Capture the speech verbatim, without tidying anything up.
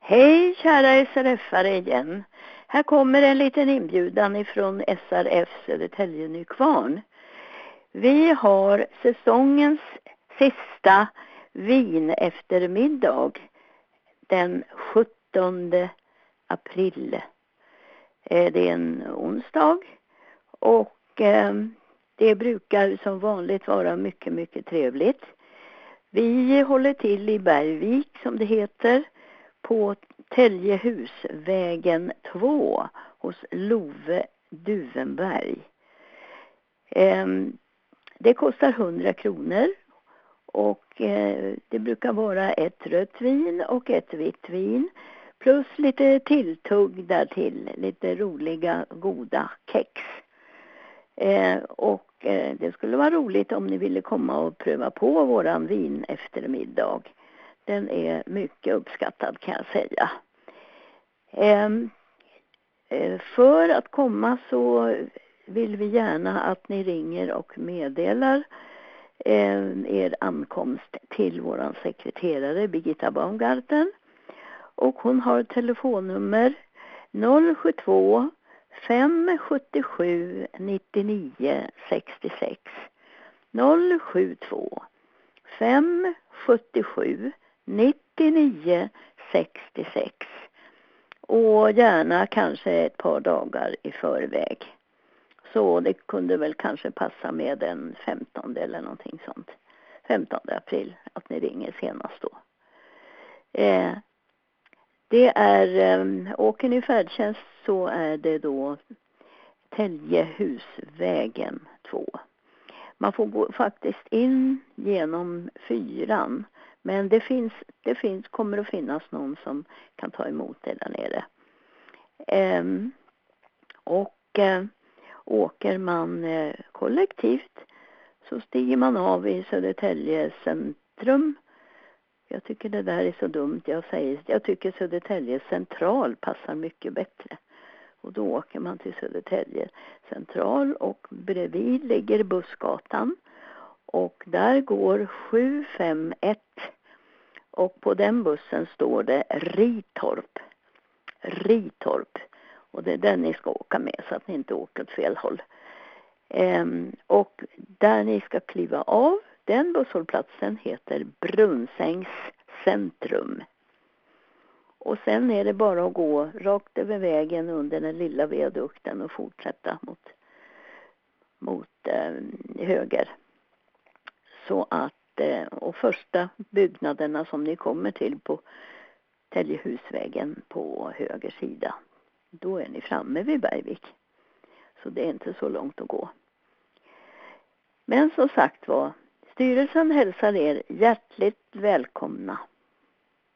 Hej kära S R F-are igen. Här kommer en liten inbjudan ifrån S R F Södertälje Nykvarn. Vi har säsongens sista vin eftermiddag den sjuttonde april. Det är en onsdag och det brukar som vanligt vara mycket mycket trevligt. Vi håller till i Bergvik som det heter på Täljehusvägen två hos Love Duvenberg. Det kostar hundra kronor och det brukar vara ett rött vin och ett vitt vin plus lite tilltugg där till, lite roliga goda kex. Och det skulle vara roligt om ni ville komma och pröva på våran vin eftermiddag. Den är mycket uppskattad kan jag säga. För att komma så vill vi gärna att ni ringer och meddelar er ankomst till våran sekreterare Birgitta Baumgarten. Och hon har telefonnummer noll sju två fem sju sju nio nio sex sex. noll sju två fem sju sju nio nio sex sex. Och gärna kanske ett par dagar i förväg. Så det kunde väl kanske passa med den femtonde eller någonting sånt. femtonde april att ni ringer senast då. Eh, det är, eh, åker ni färdtjänst så är det då Täljehusvägen två. Man får gå faktiskt in genom fyran. Men det finns, det finns, kommer att finnas någon som kan ta emot det där nere. Ehm, och eh, åker man eh, kollektivt så stiger man av i Södertälje centrum. Jag tycker det där är så dumt. Jag säger, jag tycker Södertälje central passar mycket bättre. Och då åker man till Södertälje central och bredvid ligger Bussgatan. Och där går sju fem ett och på den bussen står det Ritorp. Ritorp. Och det är den ni ska åka med så att ni inte åker åt fel håll. Ehm, och där ni ska kliva av, den busshållplatsen heter Brunsängs centrum. Och sen är det bara att gå rakt över vägen under den lilla viadukten och fortsätta mot, mot eh, höger. Så att, eh, och första byggnaderna som ni kommer till på Täljehusvägen på höger sida. Då är ni framme vid Bergvik. Så det är inte så långt att gå. Men som sagt var, styrelsen hälsar er hjärtligt välkomna.